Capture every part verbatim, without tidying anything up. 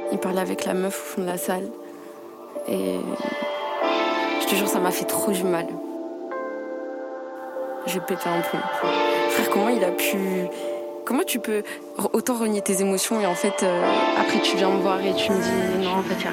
Il parlait avec la meuf au fond de la salle. Et je te jure, ça m'a fait trop du mal. J'ai pété un plomb. Frère, comment il a pu... Comment tu peux autant renier tes émotions et en fait, euh, après tu viens me voir et tu me dis non, en fait, y'a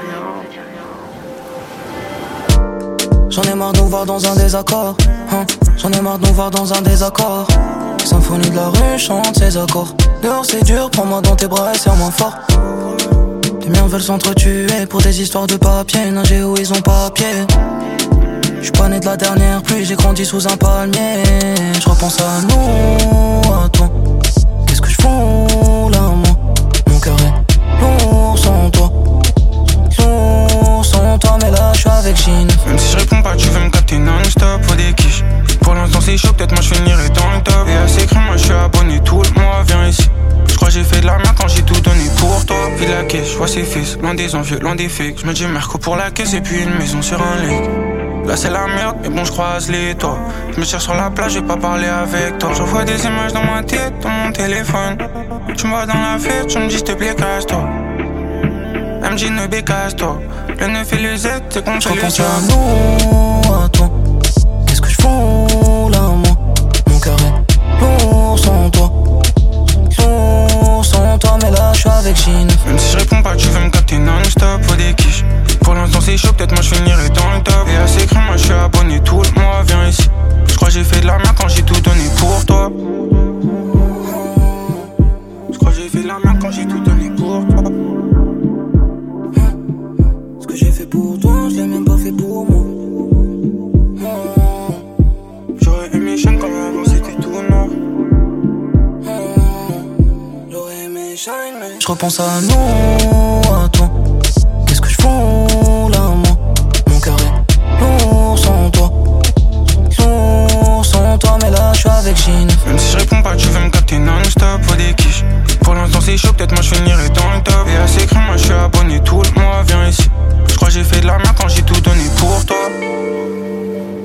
rien. J'en ai marre de nous voir dans un désaccord, hein. J'en ai marre de nous voir dans un désaccord. Symphonie de la rue chante ses accords. Dehors c'est dur, prends-moi dans tes bras et serre-moi fort. Les miens veulent s'entretuer pour des histoires de papier. Nager où ils ont papier. J'suis pas né de la dernière pluie, j'ai grandi sous un palmier. J'repense à nous, à toi. Qu'est-ce que j'fous là moi? Mon cœur est lourd sans toi. Lourd sans toi, mais là j'suis avec Gine. Même si je réponds pas, tu veux me capter non-stop, faut des quiches. Pour l'instant c'est chaud, peut-être moi je finirai dans le top. Et à ces crimes, moi je suis abonné tout le mois, viens ici. Je crois j'ai fait de la merde quand j'ai tout donné pour toi. Puis la caisse, je vois ses fils, loin des envieux, loin des fakes. Je me dis Merco pour la caisse et puis une maison sur un lake. Là c'est la merde, mais bon je croise les toits. Je me cherche sur la plage, j'ai pas parlé avec toi. J'envoie des images dans ma tête, dans mon téléphone. Tu me vois dans la fête, tu me dis s'il te plaît casse-toi. M J ne bécasse-toi. Le neuf et le Z, c'est contre le soir. À nous, à toi. Qu'est-ce que je fous là moi? Mon cœur est lourd sans toi. Lourd sans toi, mais là je suis avec Gine. Même si je réponds pas, tu veux me capter non-stop, faut des quiches. Pour l'instant c'est chaud, peut-être moi je finirai dans le top. Et à ces crimes, moi je suis abonné tout le mois, viens ici. Je crois j'ai fait de la merde quand j'ai tout donné pour toi. Je crois j'ai fait de la merde quand j'ai tout donné pour toi. Ce que j'ai fait pour toi, je l'ai même pas fait pour moi. J'aurais aimé shine quand avant c'était tout noir. J'aurais aimé shine mais je repense à nous, à toi. Qu'est-ce que je fous là moi? Mon cœur est lourd sans toi. Lourd sans toi, mais là je suis avec Gine. Même si je réponds pas, tu veux me capter non-stop, faut des quiches. Pour l'instant c'est chaud, peut-être moi je finirai dans le top. Et à ces crimes, moi je suis abonné tout le mois, viens ici. Je crois j'ai fait de la merde quand j'ai tout donné pour toi.